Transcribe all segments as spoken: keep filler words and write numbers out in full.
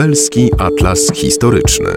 Lubelski Atlas Historyczny.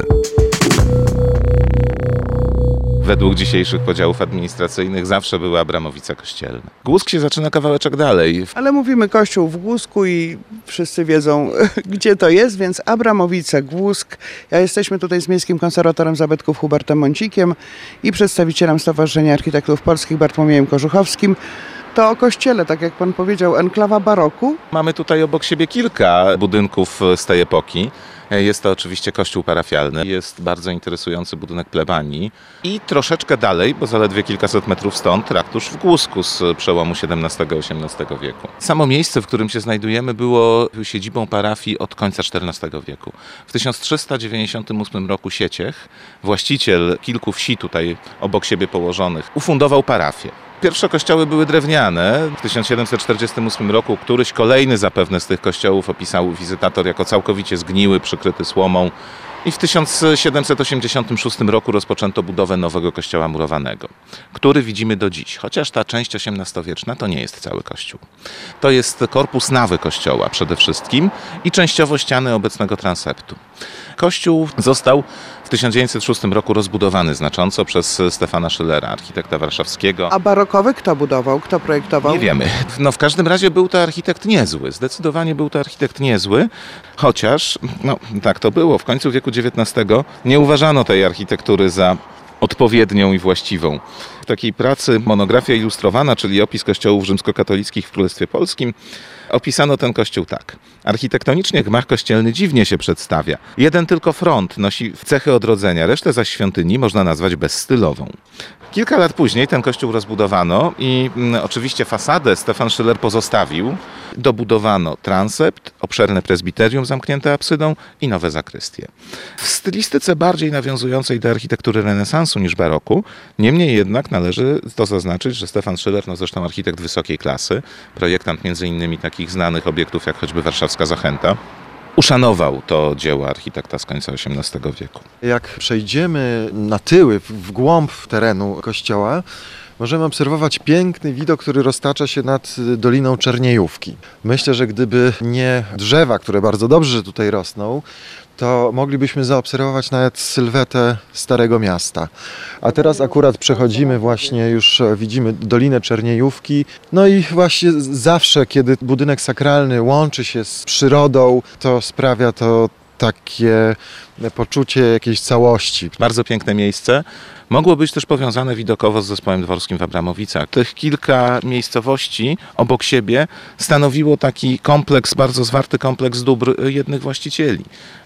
Według dzisiejszych podziałów administracyjnych zawsze były Abramowice kościelne. Głusk się zaczyna kawałeczek dalej. Ale mówimy kościół w Głusku i wszyscy wiedzą, gdzie to jest, więc Abramowice, Głusk. Ja jesteśmy tutaj z Miejskim Konserwatorem Zabytków Hubertem Mącikiem i przedstawicielem Stowarzyszenia Architektów Polskich Bartłomiejem Korzuchowskim. To o kościele, tak jak pan powiedział, enklawa baroku. Mamy tutaj obok siebie kilka budynków z tej epoki. Jest to oczywiście kościół parafialny, jest bardzo interesujący budynek plebanii i troszeczkę dalej, bo zaledwie kilkaset metrów stąd, ratusz w Głusku z przełomu siedemnastego i osiemnastego wieku. Samo miejsce, w którym się znajdujemy, było siedzibą parafii od końca czternastego wieku. W tysiąc trzysta dziewięćdziesiątym ósmym roku Sieciech, właściciel kilku wsi tutaj obok siebie położonych, ufundował parafię. Pierwsze kościoły były drewniane. W tysiąc siedemset czterdziestym ósmym roku któryś kolejny zapewne z tych kościołów opisał wizytator jako całkowicie zgniły, przykryty słomą. I w tysiąc siedemset osiemdziesiątym szóstym roku rozpoczęto budowę nowego kościoła murowanego, który widzimy do dziś. Chociaż ta część osiemnastowieczna to nie jest cały kościół. To jest korpus nawy kościoła przede wszystkim i częściowo ściany obecnego transeptu. Kościół został w tysiąc dziewięćset szóstym roku rozbudowany znacząco przez Stefana Schillera, architekta warszawskiego. A barokowy kto budował? Kto projektował? Nie wiemy. No w każdym razie był to architekt niezły. Zdecydowanie był to architekt niezły, chociaż no tak to było. W końcu wieku dziewiętnastego nie uważano tej architektury za odpowiednią i właściwą. W takiej pracy monografia ilustrowana, czyli opis kościołów rzymskokatolickich w Królestwie Polskim, opisano ten kościół tak. Architektonicznie gmach kościelny dziwnie się przedstawia. Jeden tylko front nosi cechy odrodzenia, resztę zaś świątyni można nazwać bezstylową. Kilka lat później ten kościół rozbudowano i mm, oczywiście fasadę Stefan Schiller pozostawił. Dobudowano transept, obszerne prezbiterium zamknięte apsydą i nowe zakrystie. W stylistyce bardziej nawiązującej do architektury renesansu niż baroku, niemniej jednak należy to zaznaczyć, że Stefan Schiller, no zresztą architekt wysokiej klasy, projektant między innymi takich znanych obiektów jak choćby warszawska Zachęta, uszanował to dzieło architekta z końca osiemnastego wieku. Jak przejdziemy na tyły, w głąb terenu kościoła, możemy obserwować piękny widok, który roztacza się nad Doliną Czerniejówki. Myślę, że gdyby nie drzewa, które bardzo dobrze tutaj rosną, to moglibyśmy zaobserwować nawet sylwetę Starego Miasta. A teraz akurat przechodzimy właśnie, już widzimy Dolinę Czerniejówki. No i właśnie zawsze, kiedy budynek sakralny łączy się z przyrodą, to sprawia to takie poczucie jakiejś całości. Bardzo piękne miejsce. Mogło być też powiązane widokowo z zespołem dworskim w Abramowicach. Tych kilka miejscowości obok siebie stanowiło taki kompleks, bardzo zwarty kompleks dóbr jednych właścicieli.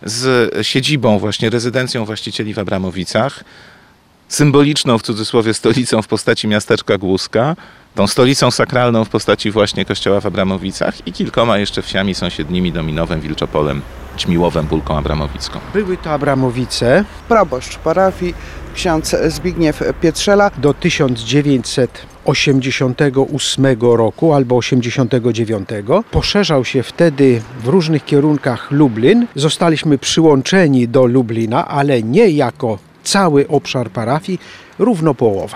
Z siedzibą, właśnie rezydencją właścicieli w Abramowicach, symboliczną w cudzysłowie stolicą w postaci miasteczka Głuska, tą stolicą sakralną w postaci właśnie kościoła w Abramowicach i kilkoma jeszcze wsiami sąsiednimi, Dominowem, Wilczopolem, Ćmiłowem, Pólką Abramowicką. Były to Abramowice. Proboszcz parafii, ksiądz Zbigniew Pietrzela. Do tysiąc dziewięćset osiemdziesiątego ósmego roku albo osiemdziesiątego dziewiątego poszerzał się wtedy w różnych kierunkach Lublin. Zostaliśmy przyłączeni do Lublina, ale nie jako cały obszar parafii, równo połowa.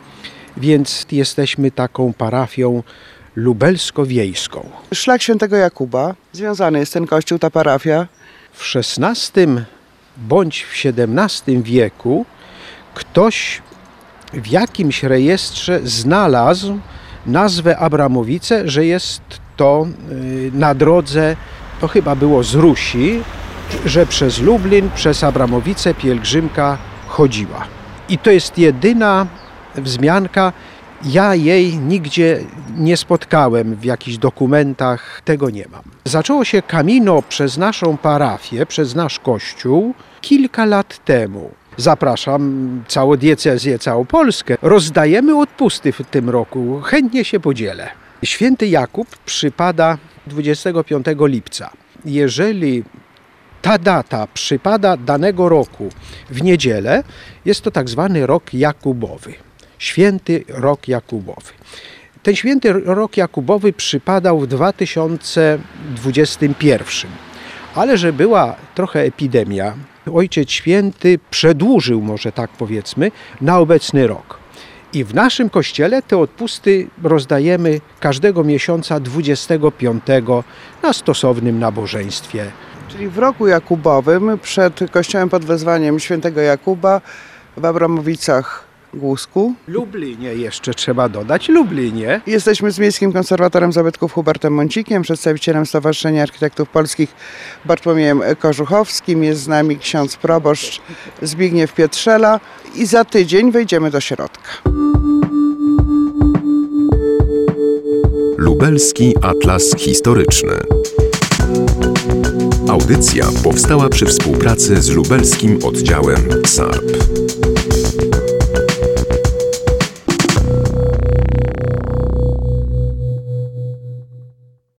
Więc jesteśmy taką parafią lubelsko-wiejską. Szlak Świętego Jakuba, związany jest ten kościół, ta parafia. W szesnastym bądź w siedemnastym wieku ktoś w jakimś rejestrze znalazł nazwę Abramowice, że jest to na drodze, to chyba było z Rusi, że przez Lublin, przez Abramowice pielgrzymka chodziła. I to jest jedyna wzmianka, ja jej nigdzie nie spotkałem w jakichś dokumentach, tego nie mam. Zaczęło się Camino przez naszą parafię, przez nasz kościół kilka lat temu. Zapraszam całą diecezję, całą Polskę. Rozdajemy odpusty w tym roku, chętnie się podzielę. Święty Jakub przypada dwudziestego piątego lipca. Jeżeli ta data przypada danego roku w niedzielę, jest to tak zwany rok Jakubowy. Święty rok Jakubowy. Ten święty rok Jakubowy przypadał w dwa tysiące dwudziestym pierwszym. Ale że była trochę epidemia, Ojciec Święty przedłużył, może tak powiedzmy, na obecny rok. I w naszym kościele te odpusty rozdajemy każdego miesiąca dwudziestego piątego na stosownym nabożeństwie Czyli w roku Jakubowym przed kościołem pod wezwaniem świętego Jakuba w Abramowicach-Głusku. Lublinie jeszcze trzeba dodać, Lublinie. Jesteśmy z Miejskim Konserwatorem Zabytków Hubertem Mącikiem, przedstawicielem Stowarzyszenia Architektów Polskich Bartłomiejem Korzuchowskim. Jest z nami ksiądz proboszcz Zbigniew Pietrzela i za tydzień wejdziemy do środka. Lubelski Atlas Historyczny. Audycja powstała przy współpracy z lubelskim oddziałem S A R P.